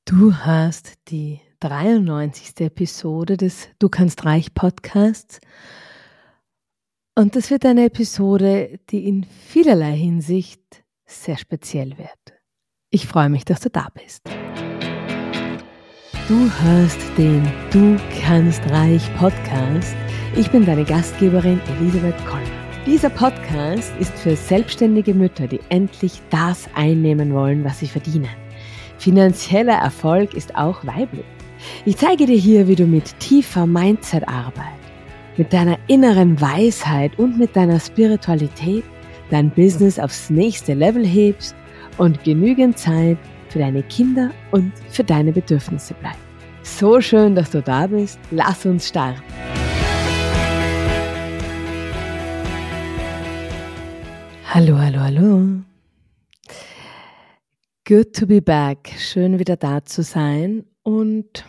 Du hörst die 93. Episode des Du kannst reich Podcasts und das wird eine Episode, die in vielerlei Hinsicht sehr speziell wird. Ich freue mich, dass du da bist. Du hörst den Du kannst reich Podcast. Ich bin deine Gastgeberin Elisabeth Kollmann. Dieser Podcast ist für selbstständige Mütter, die endlich das einnehmen wollen, was sie verdienen. Finanzieller Erfolg ist auch weiblich. Ich zeige dir hier, wie du mit tiefer Mindset-Arbeit, mit deiner inneren Weisheit und mit deiner Spiritualität dein Business aufs nächste Level hebst und genügend Zeit für deine Kinder und für deine Bedürfnisse bleibt. So schön, dass du da bist. Lass uns starten. Hallo, hallo, hallo. Good to be back. Schön wieder da zu sein und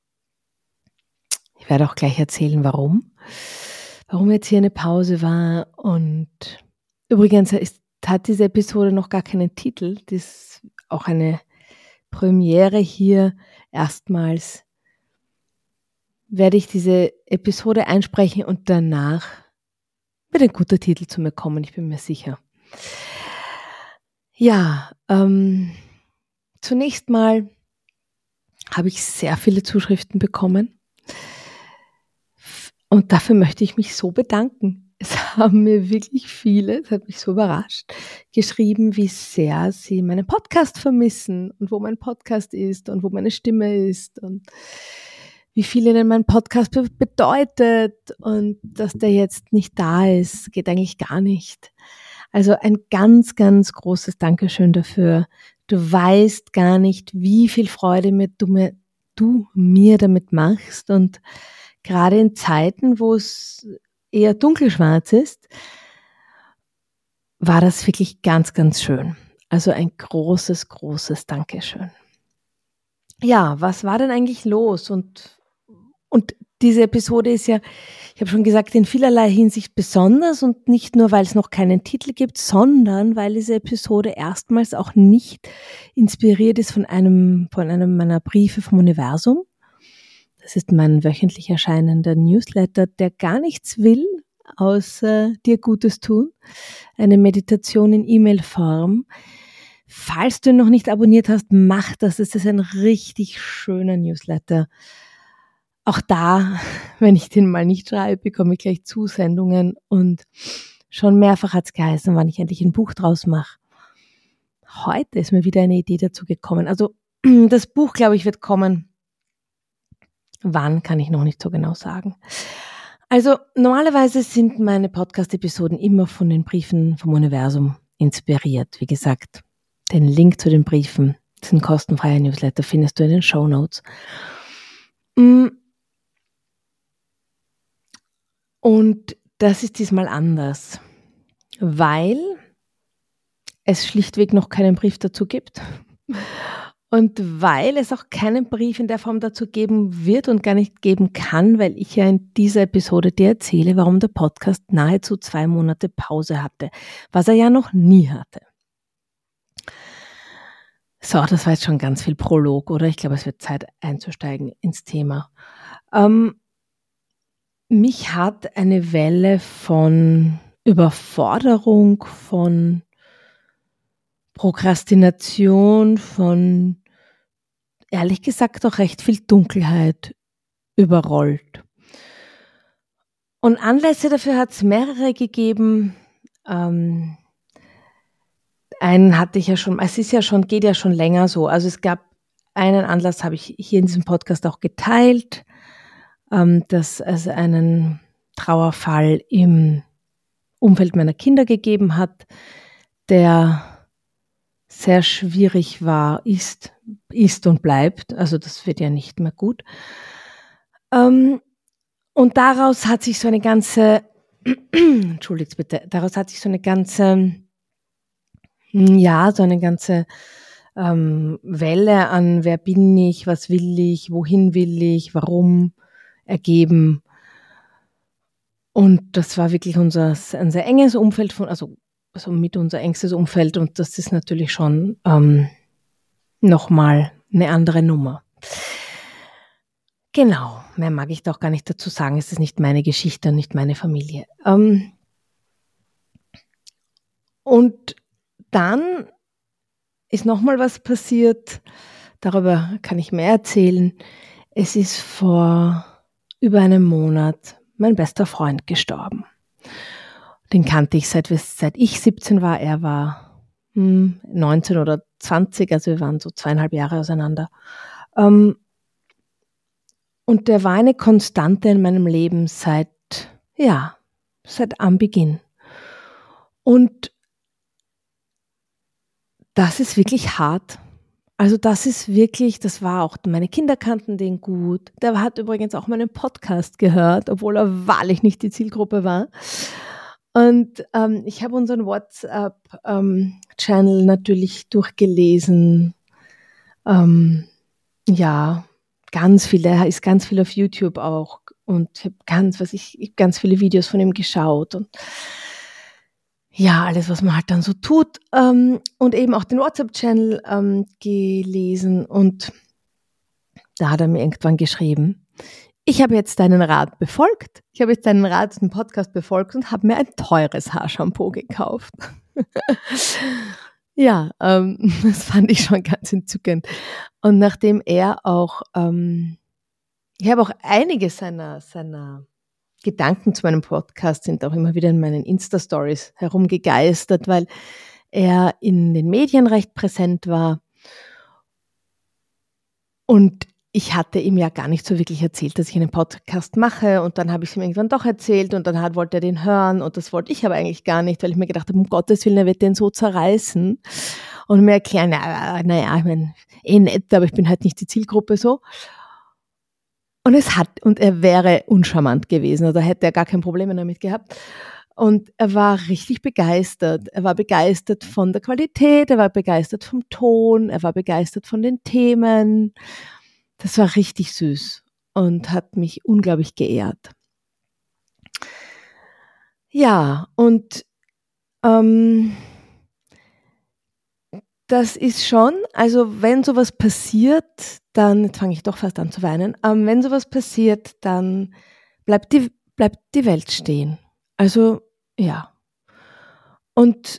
ich werde auch gleich erzählen, warum jetzt hier eine Pause war. Und übrigens hat diese Episode noch gar keinen Titel. Das ist auch eine Premiere hier. Erstmals werde ich diese Episode einsprechen und danach wird ein guter Titel zu mir kommen, ich bin mir sicher. Ja, zunächst mal habe ich sehr viele Zuschriften bekommen und dafür möchte ich mich so bedanken. Es haben mir wirklich viele, das hat mich so überrascht, geschrieben, wie sehr sie meinen Podcast vermissen und wo mein Podcast ist und wo meine Stimme ist und wie viel ihnen mein Podcast bedeutet und dass der jetzt nicht da ist, geht eigentlich gar nicht. Also ein ganz, ganz großes Dankeschön dafür. Du weißt gar nicht, wie viel Freude du mir damit machst. Und gerade in Zeiten, wo es eher dunkelschwarz ist, war das wirklich ganz, ganz schön. Also ein großes, großes Dankeschön. Ja, was war denn eigentlich los? Und diese Episode ist ja, ich habe schon gesagt, in vielerlei Hinsicht besonders und nicht nur, weil es noch keinen Titel gibt, sondern weil diese Episode erstmals auch nicht inspiriert ist von einem meiner Briefe vom Universum. Das ist mein wöchentlich erscheinender Newsletter, der gar nichts will, außer dir Gutes tun. Eine Meditation in E-Mail-Form. Falls du ihn noch nicht abonniert hast, mach das. Es ist ein richtig schöner Newsletter. Auch da, wenn ich den mal nicht schreibe, bekomme ich gleich Zusendungen und schon mehrfach hat es geheißen, wann ich endlich ein Buch draus mache. Heute ist mir wieder eine Idee dazu gekommen. Also das Buch, glaube ich, wird kommen. Wann, kann ich noch nicht so genau sagen. Also normalerweise sind meine Podcast-Episoden immer von den Briefen vom Universum inspiriert. Wie gesagt, den Link zu den Briefen, das ist ein kostenfreier Newsletter, findest du in den Shownotes. Und das ist diesmal anders, weil es schlichtweg noch keinen Brief dazu gibt und weil es auch keinen Brief in der Form dazu geben wird und gar nicht geben kann, weil ich ja in dieser Episode dir erzähle, warum der Podcast nahezu 2 Monate Pause hatte, was er ja noch nie hatte. So, das war jetzt schon ganz viel Prolog, oder? Ich glaube, es wird Zeit einzusteigen ins Thema. Mich hat eine Welle von Überforderung, von Prokrastination, von ehrlich gesagt auch recht viel Dunkelheit überrollt. Und Anlässe dafür hat es mehrere gegeben. Einen hatte ich ja schon, geht ja schon länger so. Also es gab einen Anlass, habe ich hier in diesem Podcast auch geteilt, dass es einen Trauerfall im Umfeld meiner Kinder gegeben hat, der sehr schwierig war, ist und bleibt. Also das wird ja nicht mehr gut. Und daraus hat sich so eine ganze, entschuldigt bitte, Welle an wer bin ich, was will ich, wohin will ich, warum ergeben. Und das war wirklich ein sehr enges Umfeld also mit unser engstes Umfeld und das ist natürlich schon nochmal eine andere Nummer. Genau, mehr mag ich da auch gar nicht dazu sagen. Es ist nicht meine Geschichte und nicht meine Familie. Und dann ist nochmal was passiert. Darüber kann ich mehr erzählen. Es ist vor über einem Monat mein bester Freund gestorben. Den kannte ich seit ich 17 war. Er war 19 oder 20, also wir waren so 2,5 Jahre auseinander. Und der war eine Konstante in meinem Leben seit Anbeginn. Und das ist wirklich hart. Also das war auch, meine Kinder kannten den gut. Der hat übrigens auch meinen Podcast gehört, obwohl er wahrlich nicht die Zielgruppe war. Und ich habe unseren WhatsApp-Channel natürlich durchgelesen. Ganz viel. Er ist ganz viel auf YouTube auch. Und ich habe ganz viele Videos von ihm geschaut. Und ja, alles, was man halt dann so tut. Und eben auch den WhatsApp-Channel gelesen. Und da hat er mir irgendwann geschrieben, ich habe jetzt deinen Rat befolgt. Ich habe jetzt deinen Rat, den Podcast befolgt und habe mir ein teures Haarshampoo gekauft. Ja, das fand ich schon ganz entzückend. Und nachdem er auch, ich habe auch einige seiner Gedanken zu meinem Podcast sind auch immer wieder in meinen Insta-Stories herumgegeistert, weil er in den Medien recht präsent war. Und ich hatte ihm ja gar nicht so wirklich erzählt, dass ich einen Podcast mache, und dann habe ich es ihm irgendwann doch erzählt und dann wollte er den hören und das wollte ich aber eigentlich gar nicht, weil ich mir gedacht habe, um Gottes Willen, er wird den so zerreißen und mir erklären, naja, ich meine, nett, aber ich bin halt nicht die Zielgruppe so. Und er wäre uncharmant gewesen, oder hätte er gar kein Problem damit gehabt. Und er war richtig begeistert. Er war begeistert von der Qualität, er war begeistert vom Ton, er war begeistert von den Themen. Das war richtig süß und hat mich unglaublich geehrt. Ja, und das ist schon, also wenn sowas passiert, dann, jetzt fange ich doch fast an zu weinen, wenn sowas passiert, dann bleibt die Welt stehen. Also, ja. Und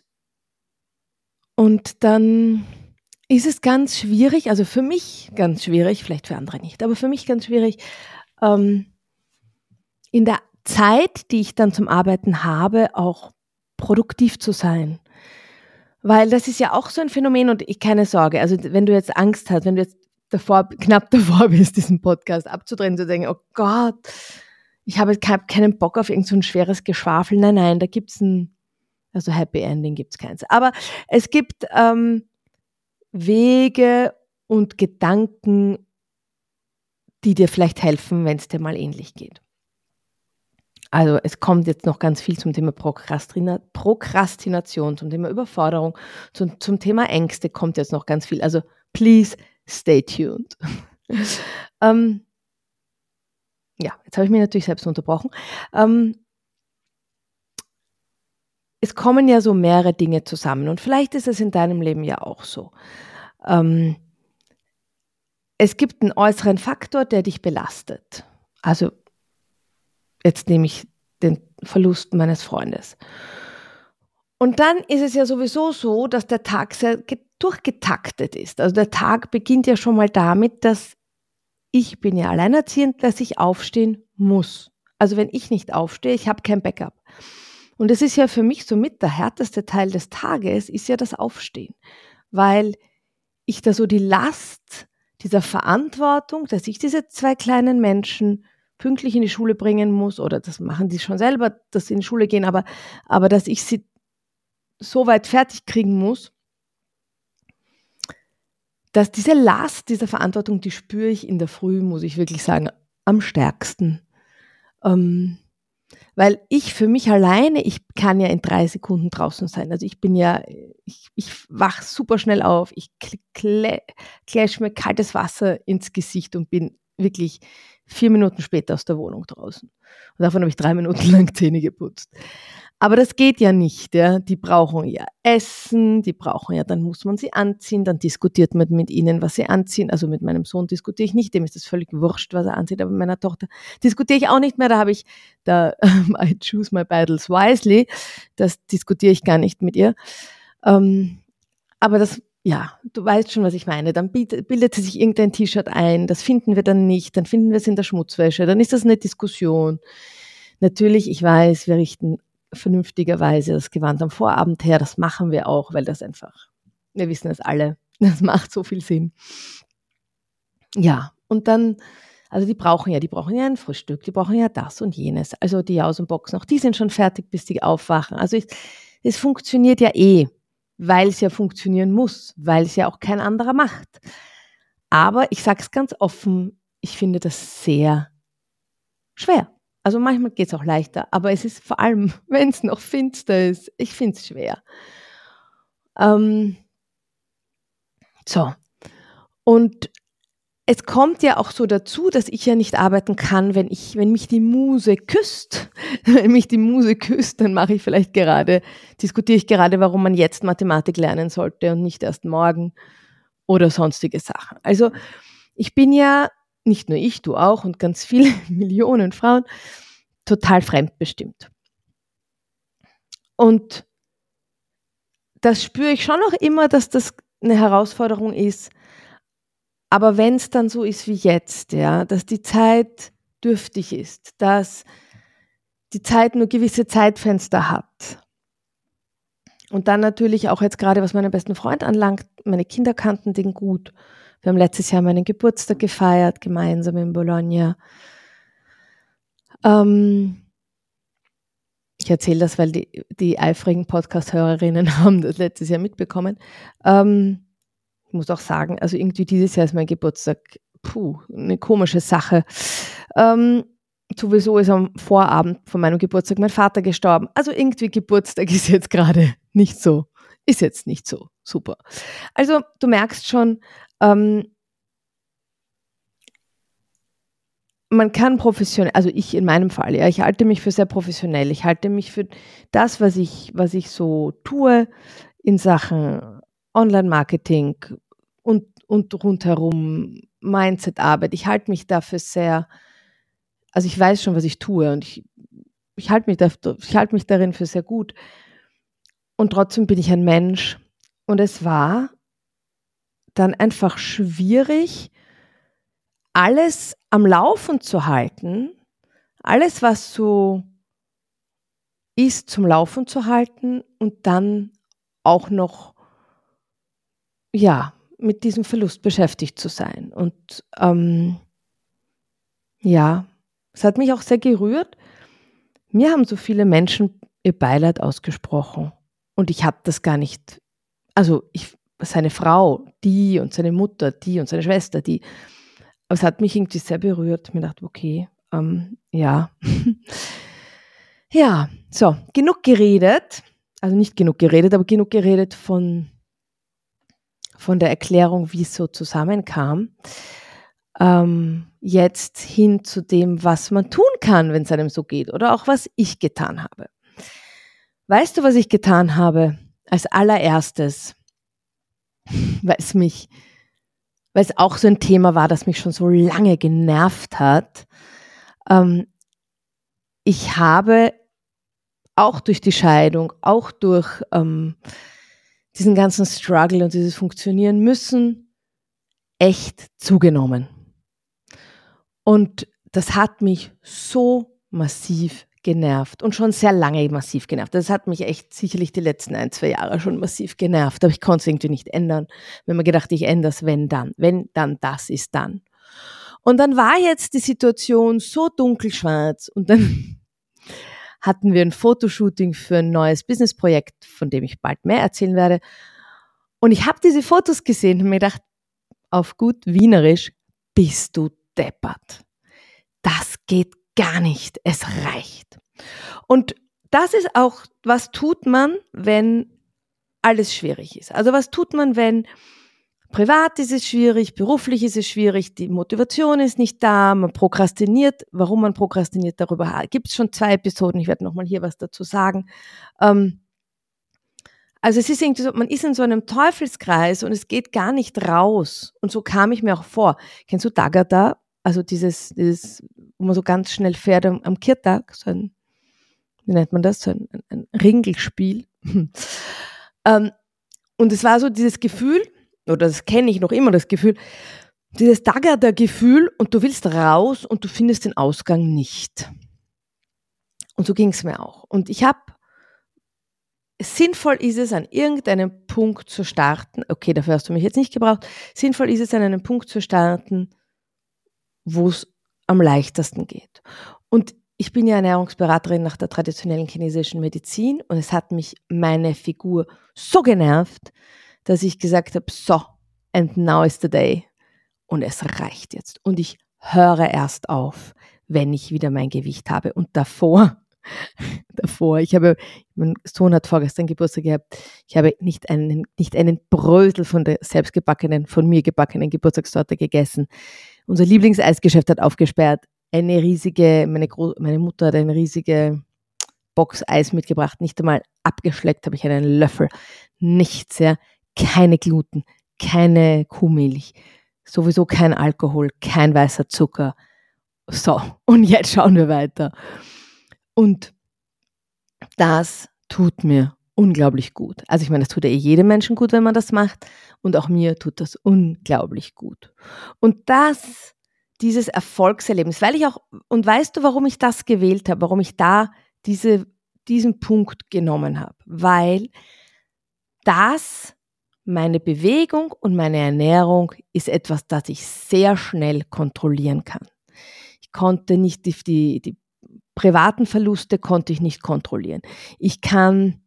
dann ist es ganz schwierig, also für mich ganz schwierig, vielleicht für andere nicht, aber für mich ganz schwierig, in der Zeit, die ich dann zum Arbeiten habe, auch produktiv zu sein. Weil das ist ja auch so ein Phänomen, und keine Sorge, also wenn du jetzt Angst hast, wenn du jetzt knapp davor bist, diesen Podcast abzudrehen, zu denken, oh Gott, ich habe keinen Bock auf irgend so ein schweres Geschwafel. Nein, da gibt's also Happy Ending gibt's keins. Aber es gibt Wege und Gedanken, die dir vielleicht helfen, wenn es dir mal ähnlich geht. Also es kommt jetzt noch ganz viel zum Thema Prokrastination, zum Thema Überforderung, zum Thema Ängste kommt jetzt noch ganz viel. Also please stay tuned. Ja, jetzt habe ich mich natürlich selbst unterbrochen. Es kommen ja so mehrere Dinge zusammen, und vielleicht ist es in deinem Leben ja auch so. Es gibt einen äußeren Faktor, der dich belastet. Also jetzt nehme ich den Verlust meines Freundes. Und dann ist es ja sowieso so, dass der Tag sehr durchgetaktet ist. Also der Tag beginnt ja schon mal damit, dass ich bin ja alleinerziehend, dass ich aufstehen muss. Also wenn ich nicht aufstehe, ich habe kein Backup. Und es ist ja für mich somit der härteste Teil des Tages, ist ja das Aufstehen. Weil ich da so die Last dieser Verantwortung, dass ich diese 2 kleinen Menschen pünktlich in die Schule bringen muss, oder das machen die schon selber, dass sie in die Schule gehen, aber dass ich sie so weit fertig kriegen muss, dass diese Last, diese Verantwortung, die spüre ich in der Früh, muss ich wirklich sagen, am stärksten. Weil ich für mich alleine, ich kann ja in 3 Sekunden draußen sein. Also ich wach super schnell auf, ich klatsch mir kaltes Wasser ins Gesicht und bin wirklich 4 Minuten später aus der Wohnung draußen. Und davon habe ich 3 Minuten lang Zähne geputzt. Aber das geht ja nicht, ja. Die brauchen ja Essen, die brauchen ja, dann muss man sie anziehen, dann diskutiert man mit ihnen, was sie anziehen. Also mit meinem Sohn diskutiere ich nicht, dem ist das völlig wurscht, was er anzieht, aber mit meiner Tochter diskutiere ich auch nicht mehr. Da habe ich, I choose my battles wisely, das diskutiere ich gar nicht mit ihr. Aber das, ja, du weißt schon, was ich meine. Dann bildet sie sich irgendein T-Shirt ein, das finden wir dann nicht, dann finden wir es in der Schmutzwäsche, dann ist das eine Diskussion. Natürlich, ich weiß, wir richten vernünftigerweise das Gewand am Vorabend her, das machen wir auch, weil das einfach, wir wissen es alle, das macht so viel Sinn. Ja, und dann, also die brauchen ja ein Frühstück, die brauchen ja das und jenes, also die Jausenboxen, auch die sind schon fertig, bis die aufwachen. Also es funktioniert ja weil es ja funktionieren muss, weil es ja auch kein anderer macht. Aber ich sage es ganz offen, ich finde das sehr schwer. Also manchmal geht es auch leichter, aber es ist vor allem, wenn es noch finster ist, ich finde es schwer. So. Und es kommt ja auch so dazu, dass ich ja nicht arbeiten kann, wenn mich die Muse küsst. Wenn mich die Muse küsst, dann diskutiere ich gerade, warum man jetzt Mathematik lernen sollte und nicht erst morgen oder sonstige Sachen. Also ich bin ja, nicht nur ich, du auch und ganz viele Millionen Frauen, total fremdbestimmt. Und das spüre ich schon noch immer, dass das eine Herausforderung ist. Aber wenn es dann so ist wie jetzt, ja, dass die Zeit dürftig ist, dass die Zeit nur gewisse Zeitfenster hat und dann natürlich auch jetzt gerade, was meinen besten Freund anlangt, meine Kinder kannten den gut. Wir haben letztes Jahr meinen Geburtstag gefeiert, gemeinsam in Bologna. Ich erzähle das, weil die eifrigen Podcast-Hörerinnen haben das letztes Jahr mitbekommen. Ich muss auch sagen, also irgendwie dieses Jahr ist mein Geburtstag, eine komische Sache. Sowieso ist am Vorabend von meinem Geburtstag mein Vater gestorben. Also irgendwie Geburtstag ist jetzt nicht so super. Also du merkst schon, man kann professionell, also ich in meinem Fall, ja, ich halte mich für sehr professionell. Ich halte mich für das, was ich so tue in Sachen Online-Marketing und rundherum Mindset-Arbeit. Ich halte mich dafür sehr, also ich weiß schon, was ich tue und ich halte mich darin für sehr gut. Und trotzdem bin ich ein Mensch und es war dann einfach schwierig, alles am Laufen zu halten, alles, was so ist, zum Laufen zu halten und dann auch noch, ja, mit diesem Verlust beschäftigt zu sein. Und ja, es hat mich auch sehr gerührt. Mir haben so viele Menschen ihr Beileid ausgesprochen und ich habe das gar nicht, also seine Frau, die und seine Mutter, die und seine Schwester, die. Aber es hat mich irgendwie sehr berührt. Mir dachte, okay, ja. Ja, so, genug geredet. Also nicht genug geredet, aber genug geredet von der Erklärung, wie es so zusammenkam. Jetzt hin zu dem, was man tun kann, wenn es einem so geht. Oder auch, was ich getan habe. Weißt du, was ich getan habe? Als allererstes, weil es auch so ein Thema war, das mich schon so lange genervt hat. Ich habe auch durch die Scheidung, auch durch diesen ganzen Struggle und dieses Funktionieren müssen, echt zugenommen. Und das hat mich so massiv genervt und schon sehr lange massiv genervt. Das hat mich echt sicherlich die letzten 1-2 Jahre schon massiv genervt, aber ich konnte es irgendwie nicht ändern. Wenn man gedacht, ich ändere es, wenn dann, das ist dann. Und dann war jetzt die Situation so dunkelschwarz und dann hatten wir ein Fotoshooting für ein neues Businessprojekt, von dem ich bald mehr erzählen werde. Und ich habe diese Fotos gesehen und mir gedacht, auf gut Wienerisch, bist du deppert. Das geht gar nicht. Es reicht. Und das ist auch, was tut man, wenn alles schwierig ist? Also was tut man, wenn Privat ist es schwierig, beruflich ist es schwierig, die Motivation ist nicht da, man prokrastiniert. Warum man prokrastiniert, darüber gibt es schon 2 Episoden, ich werde nochmal hier was dazu sagen. Also es ist irgendwie so, man ist in so einem Teufelskreis und es geht gar nicht raus. Und so kam ich mir auch vor. Kennst du Dagada? Also dieses, wo man so ganz schnell fährt am Kirtag, so ein, wie nennt man das, so ein Ringelspiel. Und es war so dieses Gefühl, oder das kenne ich noch immer, das Gefühl, dieses Dagada-Gefühl und du willst raus und du findest den Ausgang nicht. Und so ging es mir auch. Und ich habe, sinnvoll ist es, an irgendeinem Punkt zu starten, okay, dafür hast du mich jetzt nicht gebraucht, sinnvoll ist es, an einem Punkt zu starten, wo es am leichtesten geht. Und ich bin ja Ernährungsberaterin nach der traditionellen chinesischen Medizin und es hat mich meine Figur so genervt, dass ich gesagt habe, so, and now is the day. Und es reicht jetzt. Und ich höre erst auf, wenn ich wieder mein Gewicht habe. Und davor, mein Sohn hat vorgestern Geburtstag gehabt, ich habe nicht einen Brösel von der von mir gebackenen Geburtstagstorte gegessen. Unser Lieblingseisgeschäft hat aufgesperrt. Meine Mutter hat eine riesige Box Eis mitgebracht, nicht einmal abgeschleckt habe ich einen Löffel. Nichts, ja. Keine Gluten, keine Kuhmilch, sowieso kein Alkohol, kein weißer Zucker. So, und jetzt schauen wir weiter. Und das tut mir unglaublich gut. Also ich meine, das tut ja jedem Menschen gut, wenn man das macht. Und auch mir tut das unglaublich gut. Und dieses Erfolgserlebnis, und weißt du, warum ich das gewählt habe, warum ich da diesen Punkt genommen habe? Weil meine Bewegung und meine Ernährung ist etwas, das ich sehr schnell kontrollieren kann. Ich konnte nicht die privaten Verluste konnte ich nicht kontrollieren. Ich kann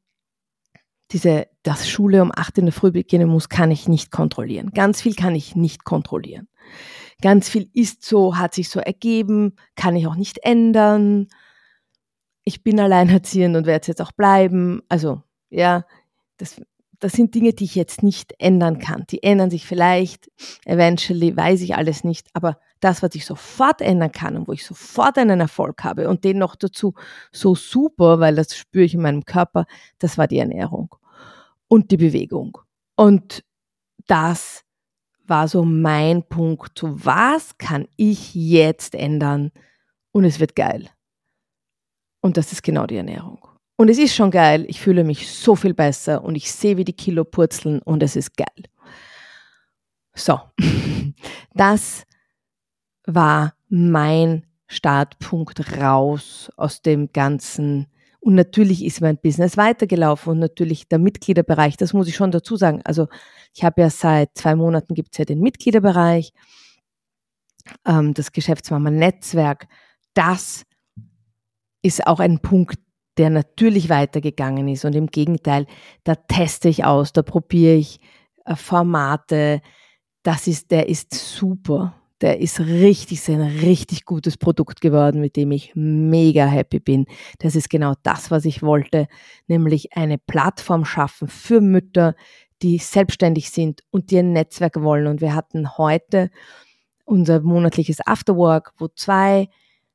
dass Schule um 8 in der Früh beginnen muss, kann ich nicht kontrollieren. Ganz viel kann ich nicht kontrollieren. Ganz viel hat sich so ergeben, kann ich auch nicht ändern. Ich bin alleinerziehend und werde es jetzt auch bleiben. Also, ja, das sind Dinge, die ich jetzt nicht ändern kann. Die ändern sich vielleicht, eventually, weiß ich alles nicht. Aber das, was ich sofort ändern kann und wo ich sofort einen Erfolg habe und den noch dazu so super, weil das spüre ich in meinem Körper, das war die Ernährung und die Bewegung. Und das war so mein Punkt. So, was kann ich jetzt ändern? Und es wird geil. Und das ist genau die Ernährung. Und es ist schon geil, ich fühle mich so viel besser und ich sehe, wie die Kilo purzeln und es ist geil. So, das war mein Startpunkt raus aus dem Ganzen. Und natürlich ist mein Business weitergelaufen und natürlich der Mitgliederbereich, das muss ich schon dazu sagen. Also ich habe ja seit 2 Monaten gibt es ja den Mitgliederbereich, das Geschäftsmama-Netzwerk. Das ist auch ein Punkt, der natürlich weitergegangen ist und im Gegenteil, da teste ich aus, da probiere ich Formate, der ist super, der ist ein richtig gutes Produkt geworden, mit dem ich mega happy bin. Das ist genau das, was ich wollte, nämlich eine Plattform schaffen für Mütter, die selbstständig sind und die ein Netzwerk wollen. Und wir hatten heute unser monatliches Afterwork, wo 2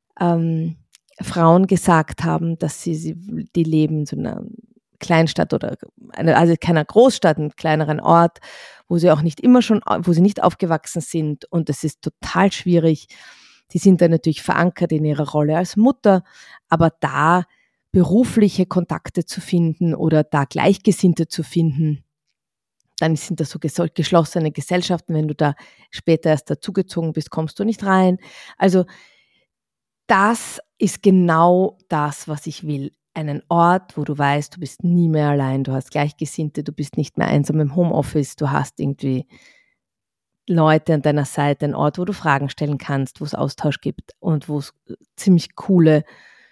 Frauen gesagt haben, dass die leben in so einer Kleinstadt also keiner Großstadt, einem kleineren Ort, wo sie nicht aufgewachsen sind und es ist total schwierig. Die sind dann natürlich verankert in ihrer Rolle als Mutter, aber da berufliche Kontakte zu finden oder da Gleichgesinnte zu finden, dann sind das so geschlossene Gesellschaften. Wenn du da später erst dazugezogen bist, kommst du nicht rein. Also das ist genau das, was ich will. Einen Ort, wo du weißt, du bist nie mehr allein, du hast Gleichgesinnte, du bist nicht mehr einsam im Homeoffice, du hast irgendwie Leute an deiner Seite, ein Ort, wo du Fragen stellen kannst, wo es Austausch gibt und wo es ziemlich coole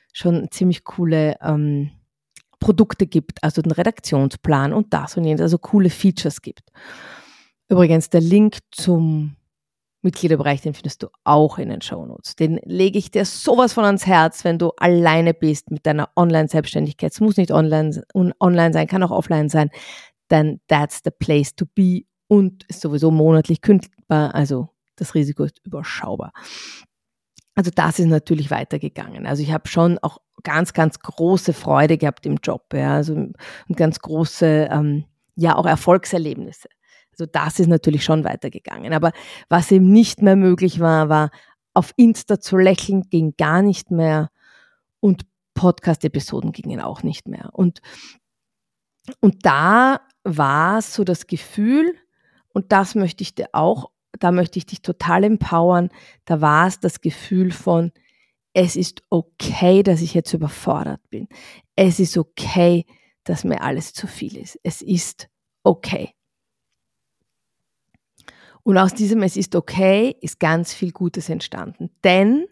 Produkte gibt, also den Redaktionsplan und das und jenes, also coole Features gibt. Übrigens, der Link zum Mitgliederbereich, den findest du auch in den Shownotes. Den lege ich dir sowas von ans Herz, wenn du alleine bist mit deiner Online-Selbstständigkeit. Es muss nicht online sein, kann auch offline sein. Then that's the place to be. und ist sowieso monatlich kündbar, also das Risiko ist überschaubar. Also das ist natürlich weitergegangen. Also ich habe schon auch ganz, ganz große Freude gehabt im Job, ja, also und ganz große, auch Erfolgserlebnisse. Also das ist natürlich schon weitergegangen. Aber was eben nicht mehr möglich war, war auf Insta zu lächeln, ging gar nicht mehr und Podcast-Episoden gingen auch nicht mehr. Und da war so das Gefühl, und das möchte ich dir auch, da möchte ich dich total empowern, da war es das Gefühl von, es ist okay, dass ich jetzt überfordert bin. Es ist okay, dass mir alles zu viel ist. Es ist okay. Und aus diesem Es ist okay ist ganz viel Gutes entstanden. Denn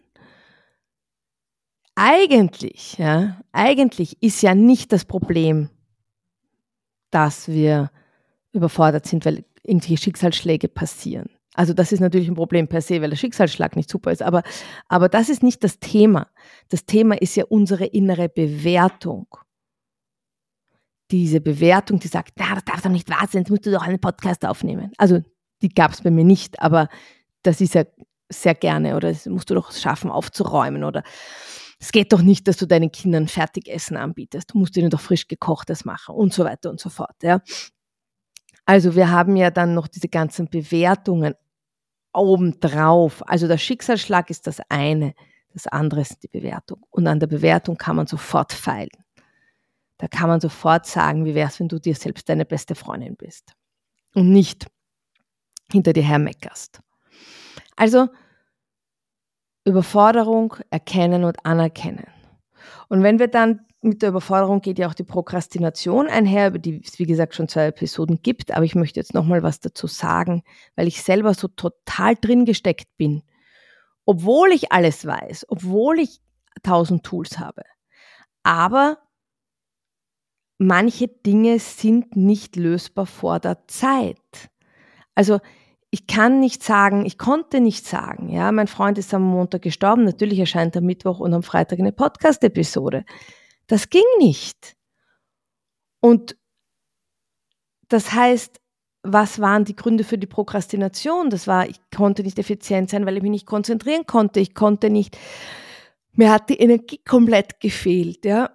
eigentlich ist ja nicht das Problem, dass wir überfordert sind, weil irgendwelche Schicksalsschläge passieren. Also das ist natürlich ein Problem per se, weil der Schicksalsschlag nicht super ist, aber das ist nicht das Thema. Das Thema ist ja unsere innere Bewertung. Diese Bewertung, die sagt, das darf doch nicht wahr sein, jetzt musst du doch einen Podcast aufnehmen. Also die gab es bei mir nicht, aber das ist ja sehr gerne, oder das musst du doch schaffen aufzuräumen, oder es geht doch nicht, dass du deinen Kindern Fertigessen anbietest, du musst ihnen doch frisch gekochtes machen und so weiter und so fort. Ja. Also wir haben ja dann noch diese ganzen Bewertungen obendrauf. Also der Schicksalsschlag ist das eine, das andere ist die Bewertung. Und an der Bewertung kann man sofort feilen. Da kann man sofort sagen, wie wär's, wenn du dir selbst deine beste Freundin bist und nicht hinter dir hermeckerst. Also Überforderung erkennen und anerkennen. Und wenn wir dann mit der Überforderung geht ja auch die Prokrastination einher, über die es, wie gesagt, schon 2 Episoden gibt. Aber ich möchte jetzt nochmal was dazu sagen, weil ich selber so total drin gesteckt bin. Obwohl ich alles weiß, obwohl ich 1000 Tools habe. Aber manche Dinge sind nicht lösbar vor der Zeit. Also ich konnte nicht sagen, ja, mein Freund ist am Montag gestorben, natürlich erscheint am Mittwoch und am Freitag eine Podcast-Episode. Das ging nicht. Und das heißt, was waren die Gründe für die Prokrastination? Das war, ich konnte nicht effizient sein, weil ich mich nicht konzentrieren konnte. Mir hat die Energie komplett gefehlt. Ja.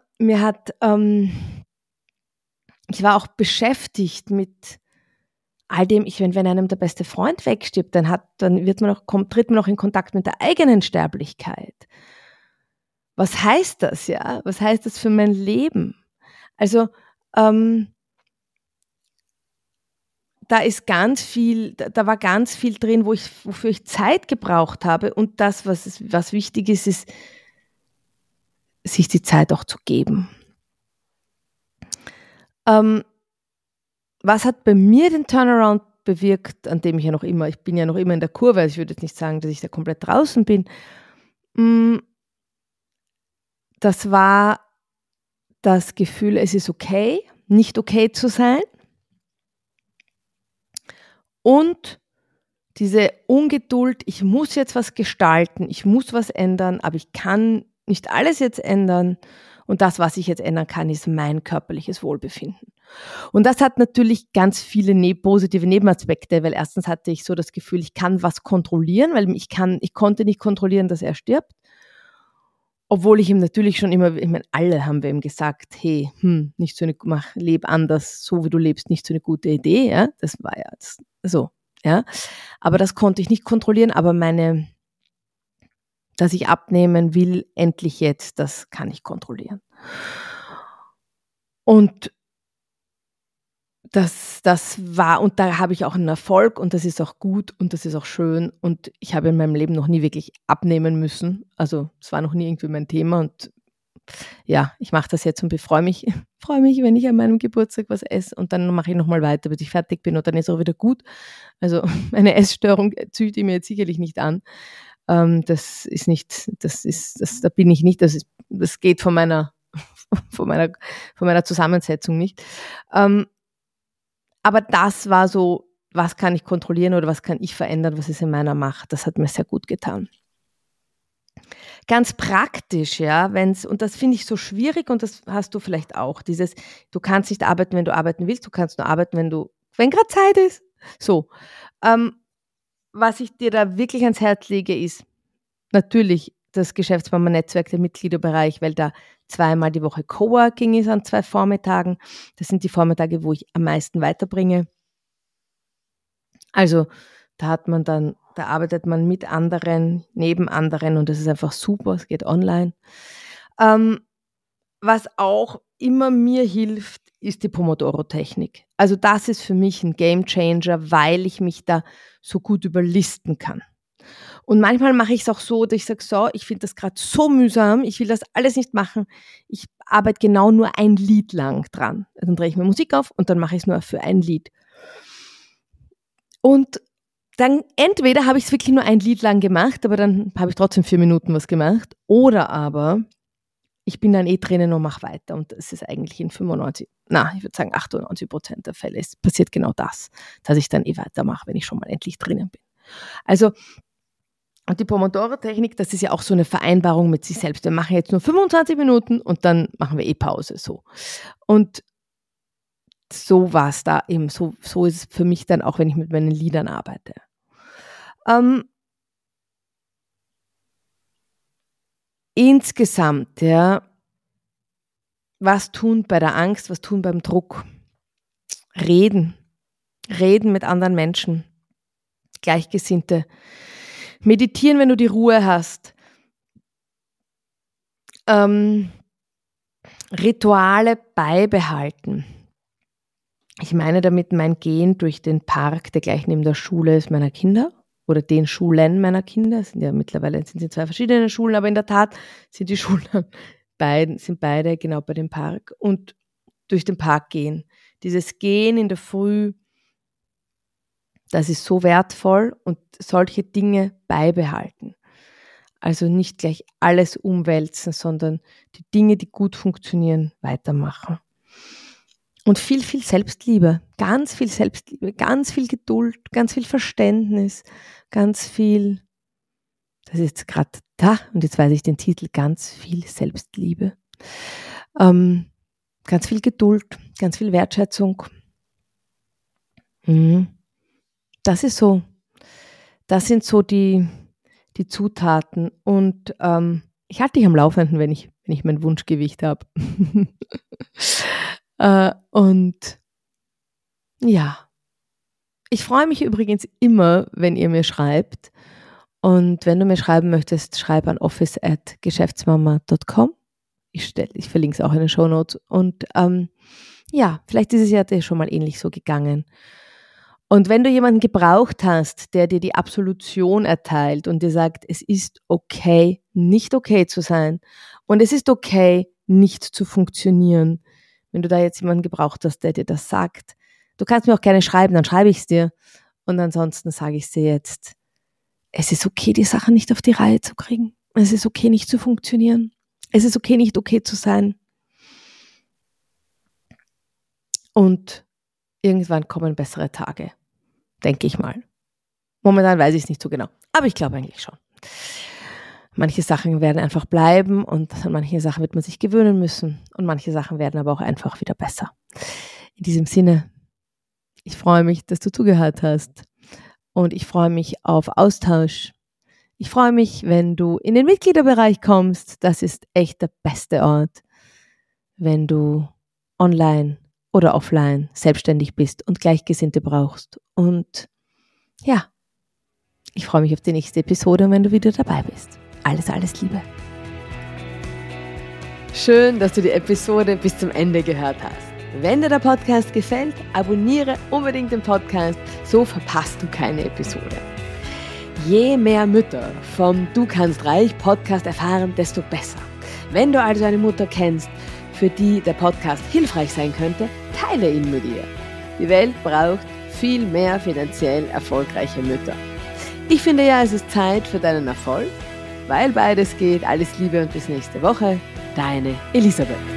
Ich war auch beschäftigt mit all dem, wenn einem der beste Freund wegstirbt, tritt man auch in Kontakt mit der eigenen Sterblichkeit. Was heißt das, ja? Was heißt das für mein Leben? Also, da war ganz viel drin, wofür ich Zeit gebraucht habe. Und das, was wichtig ist, ist, sich die Zeit auch zu geben. Was hat bei mir den Turnaround bewirkt, an dem ich bin ja noch immer in der Kurve, also ich würde jetzt nicht sagen, dass ich da komplett draußen bin. Das war das Gefühl, es ist okay, nicht okay zu sein. Und diese Ungeduld, ich muss jetzt was gestalten, ich muss was ändern, aber ich kann nicht alles jetzt ändern. Und das, was ich jetzt ändern kann, ist mein körperliches Wohlbefinden. Und das hat natürlich ganz viele positive Nebenaspekte, weil erstens hatte ich so das Gefühl, ich kann was kontrollieren, weil ich konnte nicht kontrollieren, dass er stirbt. Obwohl ich ihm natürlich schon immer, ich meine, alle haben wir ihm gesagt, hey, leb anders, so wie du lebst, nicht so eine gute Idee, ja, das war ja so, ja. Aber das konnte ich nicht kontrollieren, aber dass ich abnehmen will, endlich jetzt, das kann ich kontrollieren. Und das war, und da habe ich auch einen Erfolg und das ist auch gut und das ist auch schön und ich habe in meinem Leben noch nie wirklich abnehmen müssen. Also es war noch nie irgendwie mein Thema und ja, ich mache das jetzt und freue mich, wenn ich an meinem Geburtstag was esse und dann mache ich nochmal weiter, bis ich fertig bin und dann ist auch wieder gut. Also eine Essstörung zieht mir jetzt sicherlich nicht an. Da bin ich nicht, das geht von meiner Zusammensetzung nicht. Aber das war so, was kann ich kontrollieren oder was kann ich verändern, was ist in meiner Macht. Das hat mir sehr gut getan. Ganz praktisch, ja, und das finde ich so schwierig und das hast du vielleicht auch, du kannst nicht arbeiten, wenn du arbeiten willst, du kannst nur arbeiten, wenn gerade Zeit ist. So, was ich dir da wirklich ans Herz lege, ist natürlich das Geschäftsmama-Netzwerk, der Mitgliederbereich, weil da 2-mal die Woche Coworking ist an 2 Vormittagen. Das sind die Vormittage, wo ich am meisten weiterbringe. Also da arbeitet man mit anderen, neben anderen und das ist einfach super, es geht online. Was auch immer mir hilft, ist die Pomodoro-Technik. Also das ist für mich ein Gamechanger, weil ich mich da so gut überlisten kann. Und manchmal mache ich es auch so, dass ich sage, so, ich finde das gerade so mühsam, ich will das alles nicht machen. Ich arbeite genau nur ein Lied lang dran. Dann drehe ich mir Musik auf und dann mache ich es nur für ein Lied. Und dann entweder habe ich es wirklich nur ein Lied lang gemacht, aber dann habe ich trotzdem 4 Minuten was gemacht. Oder aber ich bin dann drinnen und mache weiter. Und das ist eigentlich in 98% der Fälle. Es passiert genau das, dass ich dann weitermache, wenn ich schon mal endlich drinnen bin. Also, und die Pomodoro-Technik, das ist ja auch so eine Vereinbarung mit sich selbst. Wir machen jetzt nur 25 Minuten und dann machen wir Pause. So. Und so war es da eben. So ist es für mich dann auch, wenn ich mit meinen Liedern arbeite. Insgesamt, ja, was tun bei der Angst, was tun beim Druck? Reden mit anderen Menschen, Gleichgesinnte. Meditieren, wenn du die Ruhe hast. Rituale beibehalten. Ich meine damit mein Gehen durch den Park, der gleich neben der Schule ist meiner Kinder oder den Schulen meiner Kinder. Mittlerweile sind sie 2 verschiedene Schulen, aber in der Tat sind die Schulen beide genau bei dem Park und durch den Park gehen. Dieses Gehen in der Früh, das ist so wertvoll und solche Dinge beibehalten. Also nicht gleich alles umwälzen, sondern die Dinge, die gut funktionieren, weitermachen. Und viel, viel Selbstliebe, ganz viel Selbstliebe, ganz viel Geduld, ganz viel Verständnis, ganz viel, das ist jetzt gerade da und jetzt weiß ich den Titel, ganz viel Selbstliebe, ganz viel Geduld, ganz viel Wertschätzung. Das ist so, das sind so die Zutaten und ich halte dich am Laufenden, wenn ich mein Wunschgewicht habe. Und ja, ich freue mich übrigens immer, wenn ihr mir schreibt. Und wenn du mir schreiben möchtest, schreib an office@geschäftsmama.com. Ich verlinke es auch in den Shownotes. Und ja, vielleicht ist es ja dir schon mal ähnlich so gegangen. Und wenn du jemanden gebraucht hast, der dir die Absolution erteilt und dir sagt, es ist okay, nicht okay zu sein und es ist okay, nicht zu funktionieren, wenn du da jetzt jemanden gebraucht hast, der dir das sagt, du kannst mir auch gerne schreiben, dann schreibe ich es dir. Und ansonsten sage ich es dir jetzt, es ist okay, die Sachen nicht auf die Reihe zu kriegen. Es ist okay, nicht zu funktionieren. Es ist okay, nicht okay zu sein. Und irgendwann kommen bessere Tage, denke ich mal. Momentan weiß ich es nicht so genau, aber ich glaube eigentlich schon. Manche Sachen werden einfach bleiben und an manche Sachen wird man sich gewöhnen müssen und manche Sachen werden aber auch einfach wieder besser. In diesem Sinne, ich freue mich, dass du zugehört hast und ich freue mich auf Austausch. Ich freue mich, wenn du in den Mitgliederbereich kommst. Das ist echt der beste Ort, wenn du online oder offline selbstständig bist und Gleichgesinnte brauchst. Und ja, ich freue mich auf die nächste Episode, wenn du wieder dabei bist. Alles, alles Liebe. Schön, dass du die Episode bis zum Ende gehört hast. Wenn dir der Podcast gefällt, abonniere unbedingt den Podcast, so verpasst du keine Episode. Je mehr Mütter vom Du kannst reich Podcast erfahren, desto besser. Wenn du also eine Mutter kennst, für die der Podcast hilfreich sein könnte, teile ihn mit ihr. Die Welt braucht viel mehr finanziell erfolgreiche Mütter. Ich finde ja, es ist Zeit für deinen Erfolg, weil beides geht. Alles Liebe und bis nächste Woche. Deine Elisabeth.